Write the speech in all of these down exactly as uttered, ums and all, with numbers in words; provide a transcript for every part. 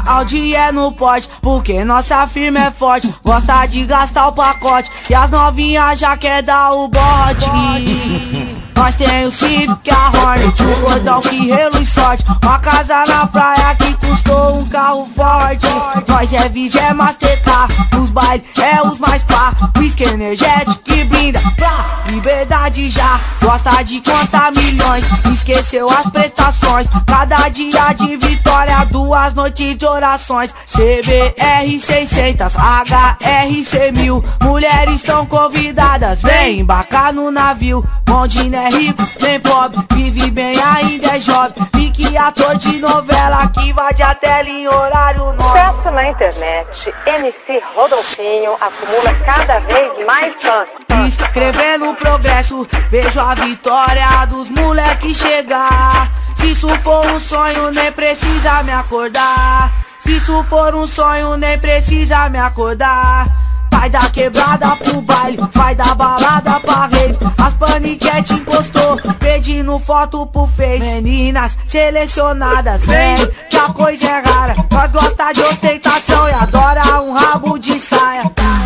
Audi é no pote, porque nossa firma é forte. Gosta de gastar o pacote e as novinhas já quer dar o bote. Nós tem o Civic, a Hornet, o gordão que reluz sorte. Uma casa na praia que custou um carro forte. Nós é Visa, é Mastercard, nos bailes é os mais pá. Whisky energético que brinda pra liberdade já. Gosta de contar milhões, esqueceu as prestações. Cada dia de vitória, duas noites de orações. C B R seiscentos, H R C mil. Mulheres estão convidadas, vem embarcar no navio. Onde não é rico, nem pobre, vive bem, ainda é jovem. Fique ator de novela que invade a tela em horário nobre. Sucesso na internet, M C Rodolfinho acumula cada vez mais fãs. Escrevendo o progresso, vejo a vitória dos moleques chegar. Se isso for um sonho, nem precisa me acordar. Se isso for um sonho, nem precisa me acordar. Vai da quebrada pro baile, vai da balada pra rave. As paniquete encostou, pedindo foto pro Face. Meninas selecionadas, vem que a coisa é rara. Nós gosta de ostentação e adora um rabo de saia.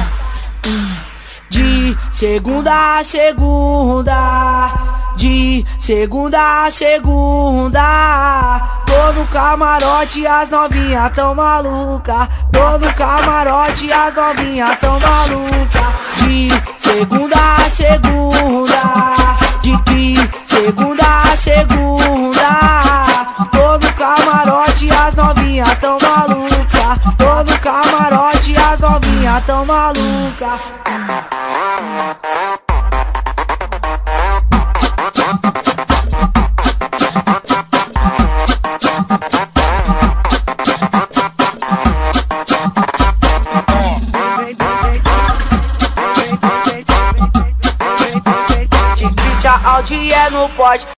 De segunda a segunda, de segunda a segunda. Tô no camarote, as novinhas tão maluca. Tô no camarote, as novinhas tão maluca. De segunda a segunda, de que segunda a segunda. Tô no camarote, as novinhas tão maluca. Tô no camarote, as novinhas tão maluca. Audi é no pote.